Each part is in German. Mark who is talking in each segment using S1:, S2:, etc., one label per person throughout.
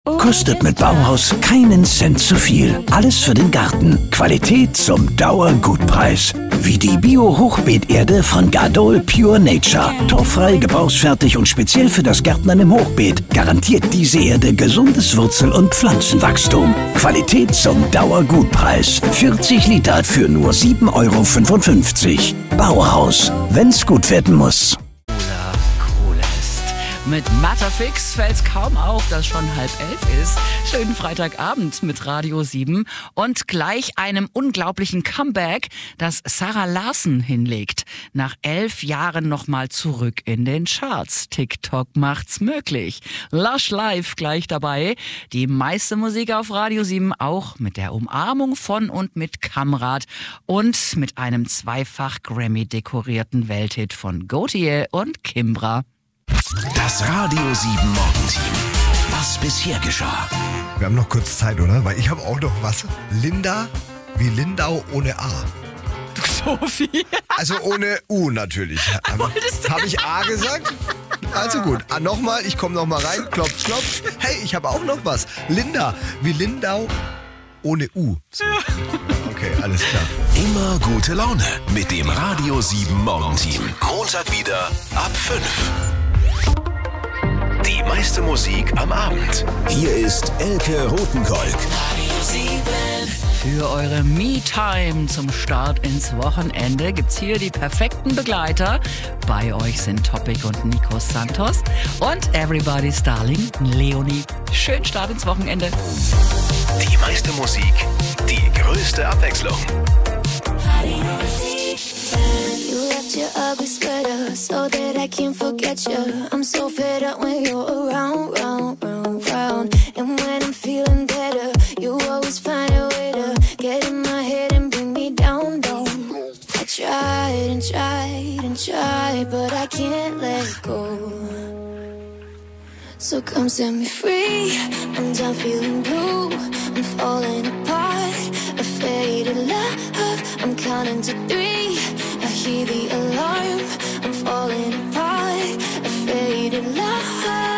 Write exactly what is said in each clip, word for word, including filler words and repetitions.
S1: Kostet mit Bauhaus keinen Cent zu viel. Alles für den Garten. Qualität zum Dauergutpreis. Wie die Bio-Hochbeeterde von Gardol Pure Nature. Torffrei, gebrauchsfertig und speziell für das Gärtnern im Hochbeet. Garantiert diese Erde gesundes Wurzel- und Pflanzenwachstum. Qualität zum Dauergutpreis. vierzig Liter für nur sieben Euro fünfundfünfzig. Bauhaus. Wenn's gut werden muss.
S2: Mit Matterfix fällt's kaum auf, dass schon halb elf ist. Schönen Freitagabend mit Radio sieben und gleich einem unglaublichen Comeback, das Sarah Larsen hinlegt. Nach elf Jahren nochmal zurück in den Charts. TikTok macht's möglich. Lush Live gleich dabei. Die meiste Musik auf Radio sieben, auch mit der Umarmung von und mit Kamrat und mit einem zweifach Grammy-dekorierten Welthit von Gotye und Kimbra.
S1: Das Radio sieben Morgenteam. Was bisher geschah.
S3: Wir haben noch kurz Zeit, oder? Weil ich habe auch noch was. Linda wie Lindau ohne A.
S2: Sophie.
S3: Also ohne U natürlich. Habe ich A gesagt? Also gut. Ah, nochmal, ich komme nochmal rein. Klopf, klopf. Hey, ich habe auch noch was. Linda wie Lindau ohne U. So. Okay, alles klar.
S1: Immer gute Laune mit dem Radio sieben Morgenteam. Montag wieder ab fünf. Die meiste Musik am Abend. Hier ist Elke Rotenkolk.
S2: Für eure Me-Time zum Start ins Wochenende gibt's hier die perfekten Begleiter. Bei euch sind Topic und Nico Santos und Everybody's Darling Leonie. Schönen Start ins Wochenende.
S1: Die meiste Musik, die größte Abwechslung.
S4: You left your ugly sweater so that I can't forget you. I'm so fed up when you're around, round, round, round. And when I'm feeling better, you always find a way to get in my head and bring me down, down. I tried and tried and tried, but I can't let go. So come set me free. I'm done feeling blue. I'm falling apart. A faded love. I'm counting to three. I hear the alarm. I'm falling apart. A faded love.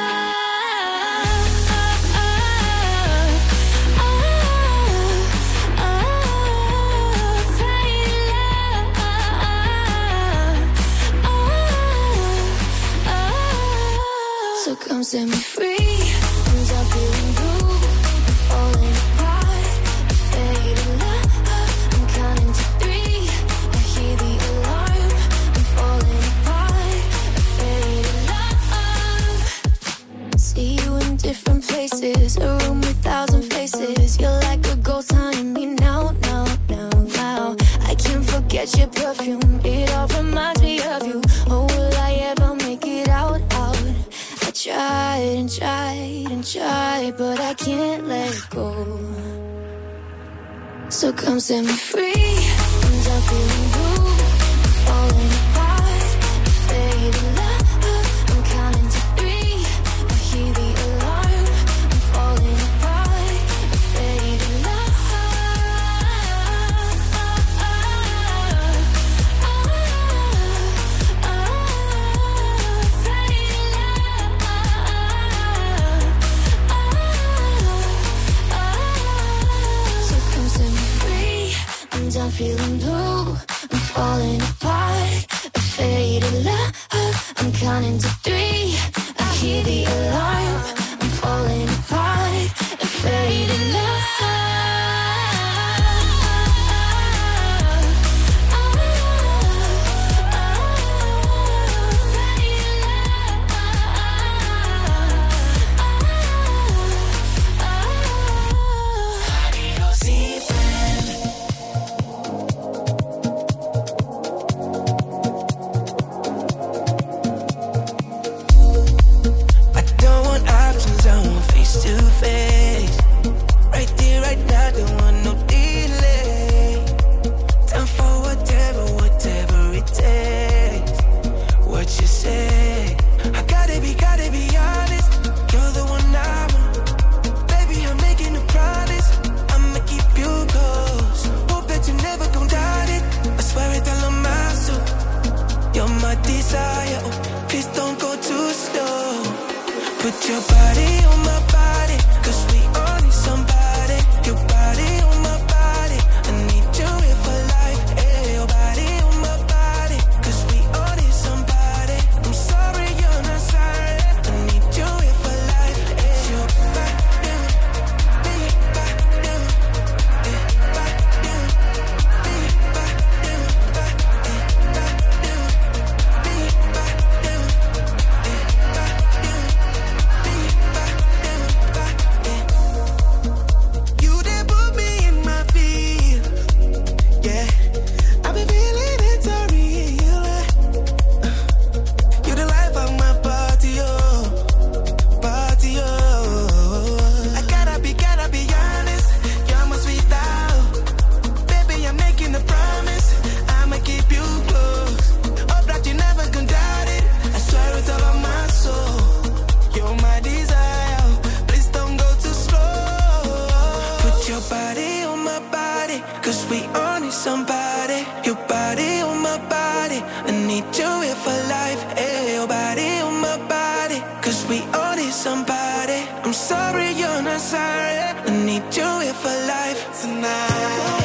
S4: So come set me free. I'm done feeling blue. I'm falling apart. A faded love. I'm counting to three. I hear the alarm. I'm falling apart. A faded love. See you in different places. A room with thousand faces. You're like a ghost haunting me now, now, now, now. I can't forget your perfume. It all reminds me of you. Oh, will I ever make it out, out? Tried and tried and tried, but I can't let go. So come set me free. I'm done feeling blue. I'm falling apart. A faded love. I'm counting to three. I hear the alarm. I'm falling apart. A faded love. I'm feeling blue,
S5: we all need somebody. Your body on my body, I need you here for life. Hey, your body on my body, cause we all need somebody. I'm sorry you're not sorry, I need you here for life tonight.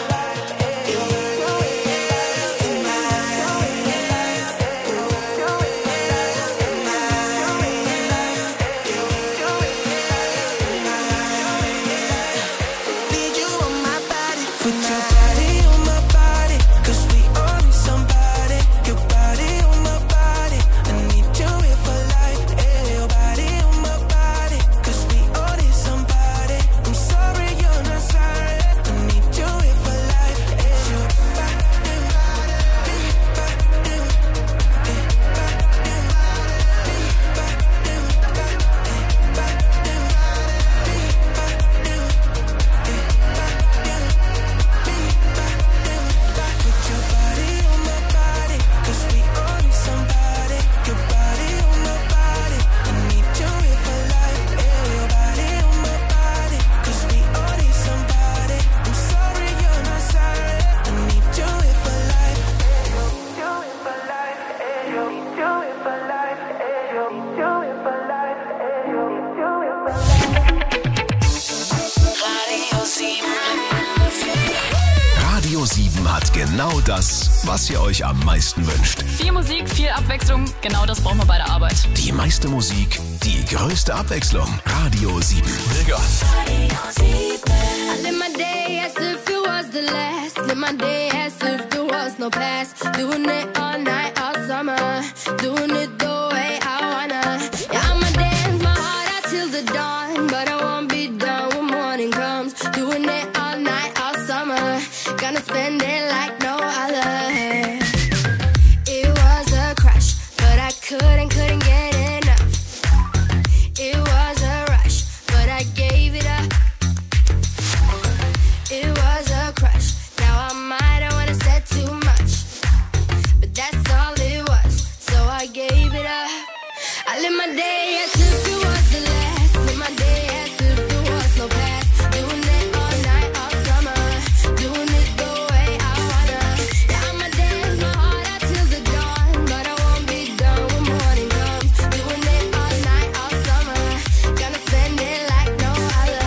S1: Radio sieben hat genau das, was ihr euch am meisten wünscht.
S6: Viel Musik, viel Abwechslung, genau das brauchen wir bei der Arbeit.
S1: Die meiste Musik, die größte Abwechslung. Radio sieben. Mega.
S4: I live my day as if it was the last. Live my day as if there was no past. Doing it all night, all summer. Doing it the way I wanna. Yeah, I'ma dance my heart out till the dawn. But I won't be done when morning comes. Doing it all night, all summer. Gonna spend it like no other. It was a crush, but I couldn't, couldn't get enough. It was a rush, but I gave it up. It was a crush, now I might have wanna said too much, but that's all it was, so I gave it up. I live my day as if it was the last. Live my day as if there was no past. Doing it all night, all summer. Doing it the way I wanna. Yeah, I'ma dance my heart out till the dawn, but I won't be done when morning comes. Doing it all night, all summer. Gonna spend it like no other.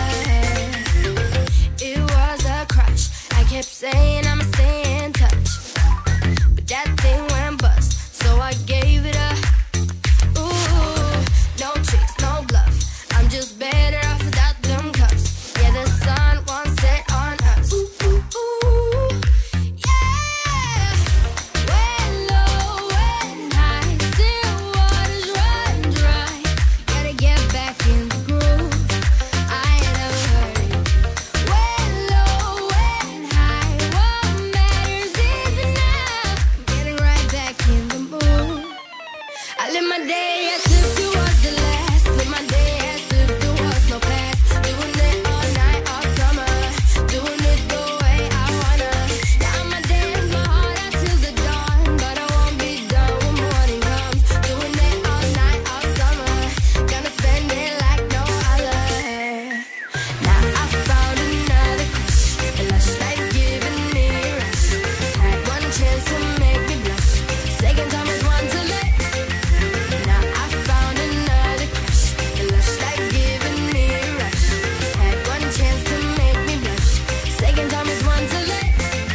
S4: It was a crush. I kept saying I'ma stay in touch, but that thing went bust, so I gave it up. Ooh, no tricks, no bluff. I'm just better off without them cups. Yeah, the sun won't set on us. Ooh, ooh, ooh, yeah. When low, when high, still waters run dry. Gotta get back in the groove. I ain't never heard it. When low, when high, what matters is enough. Getting right back in the mood. I live my day as if it was the last. Live my day as if there was no past. Doing it all night, all summer. Doing it the way I wanna. Yeah, I'ma dance my heart out till the dawn, but I won't be done when morning comes. Doing it all night, all summer. Gonna spend it like no other. Now I found another crush, a lush life giving me a rush. Had one chance to make me blush. Second time is one to let. Now I found another crush, a lush life giving me a rush. Had one chance to make me blush. Second time is one to let.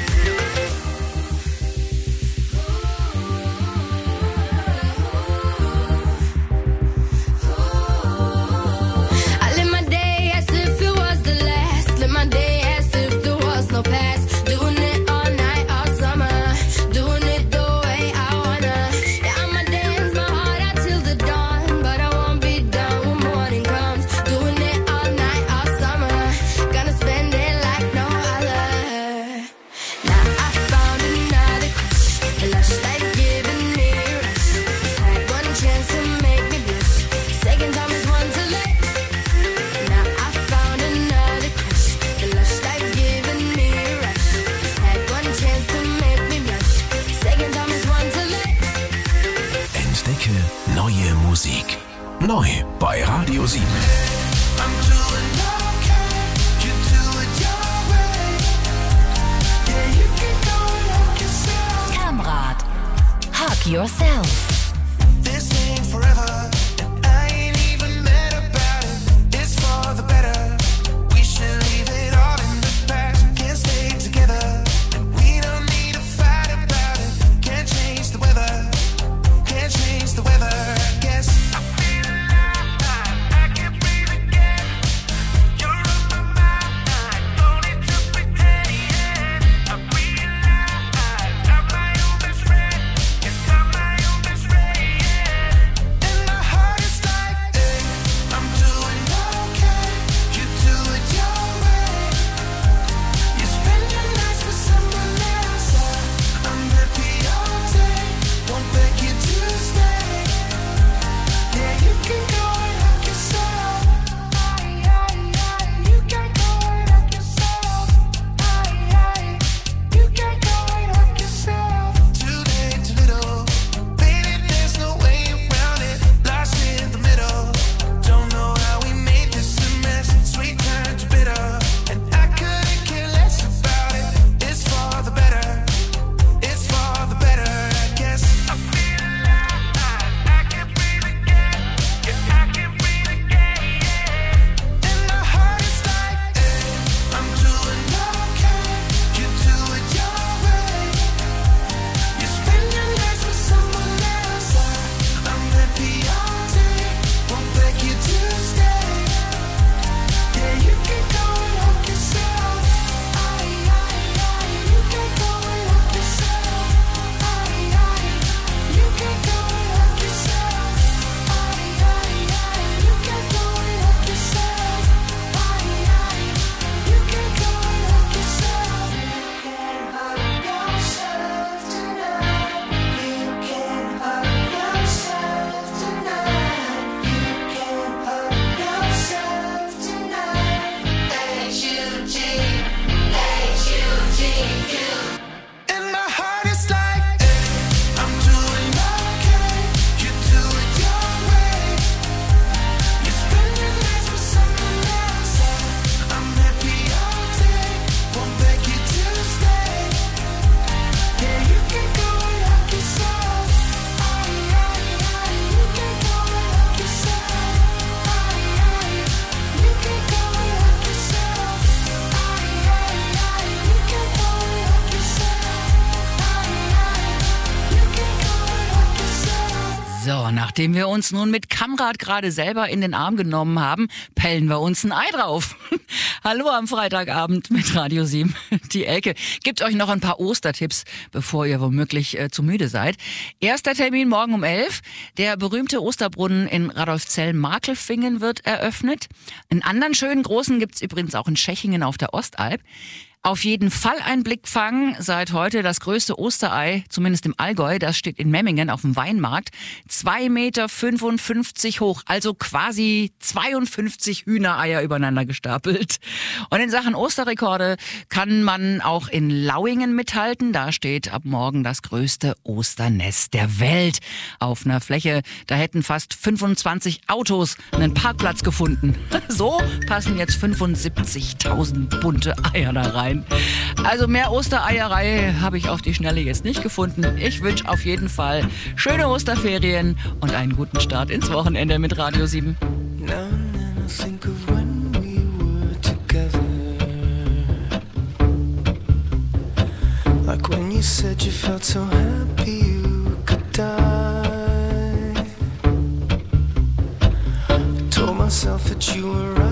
S4: I live my day as if it was the last. Live my day as if there was no past. Doing it all night, all summer. Doing it the way I wanna. Yeah, I'ma dance my heart out till the dawn, but I won't be done when morning comes. Doing it all night, all summer. Gonna spend it like no other. Now I found another crush, a lush life giving me a rush. Had one chance to make me blush. Second time is one to let. Now I found another crush, a lush life giving me a rush. Had one chance to make me blush. Second time is one to let.
S1: Entdecke neue Musik. Neu bei Radio sieben.
S5: I'm doing okay, you do it your way.
S7: yourself.
S5: This ain't forever, and I ain't even mad about it. It's for the better. We should leave it all in the past. Can't stay together, and we don't need to fight about it. Can't change the weather, can't change the weather. I guess I feel alive, I can breathe again. You're on my mind, don't need to pretend. I realize I'm my own best friend. Yes, I'm my own best friend. And my heart is like, hey, I'm doing okay. You do it your way. You spend your nights with someone else. I'm happy all day. Won't beg you to stay. Yeah, you can go and help yourself. Aye, aye, aye. You can go and help yourself. Aye, aye. You can go and help yourself. Too late, too little. Baby, there's no way around it. Lost in the middle. Don't know how we made this a mess. Sweet turned to bitter. And I couldn't care less about it. It's for the better. It's for the better, I guess. I feel alive. I can breathe again. Yeah, I can breathe again. Yeah. And my heart is like, hey, I'm doing okay. You do it your way. You spend your nights with someone else. I'm happy all day. Won't beg you to stay. Yeah, you can go and help yourself. Aye, aye, aye. You can go and help yourself. Aye, aye. You can go and help yourself. Aye, aye, aye. You can go and help yourself. Aye, aye. You can go and help yourself. You can help yourself tonight. You can help yourself tonight. You can help yourself tonight. H U G, H U G, you. And my heart is like, hey, I'm doing okay. You do it your way. You spend your nights with someone else. I'm happy all day. Won't beg you to stay. Yeah, you can go and help yourself. Aye, aye, aye. You can go and help yourself. Aye, aye. You can go and help yourself. Aye, aye, aye. You can go and help yourself. Aye, aye. You can go and help yourself.
S2: So, nachdem wir uns nun mit Kamrad gerade selber in den Arm genommen haben, pellen wir uns ein Ei drauf. Hallo am Freitagabend mit Radio sieben. Die Elke gibt euch noch ein paar Ostertipps, bevor ihr womöglich äh, zu müde seid. Erster Termin morgen um elf. Der berühmte Osterbrunnen in Radolfzell-Markelfingen wird eröffnet. Einen anderen schönen großen gibt's übrigens auch in Tschechingen auf der Ostalb. Auf jeden Fall ein Blickfang. Seit heute das größte Osterei, zumindest im Allgäu, das steht in Memmingen auf dem Weinmarkt. zwei Meter fünfundfünfzig hoch, also quasi zweiundfünfzig Hühnereier übereinander gestapelt. Und in Sachen Osterrekorde kann man auch in Lauingen mithalten. Da steht ab morgen das größte Osternest der Welt. Auf einer Fläche, da hätten fast fünfundzwanzig Autos einen Parkplatz gefunden. So passen jetzt fünfundsiebzigtausend bunte Eier da rein. Also mehr Ostereierei habe ich auf die Schnelle jetzt nicht gefunden. Ich wünsche auf jeden Fall schöne Osterferien und einen guten Start ins Wochenende mit Radio sieben.
S5: Now and then I think of when we were together. Like when you said you felt so happy you could die. I told myself that you were right.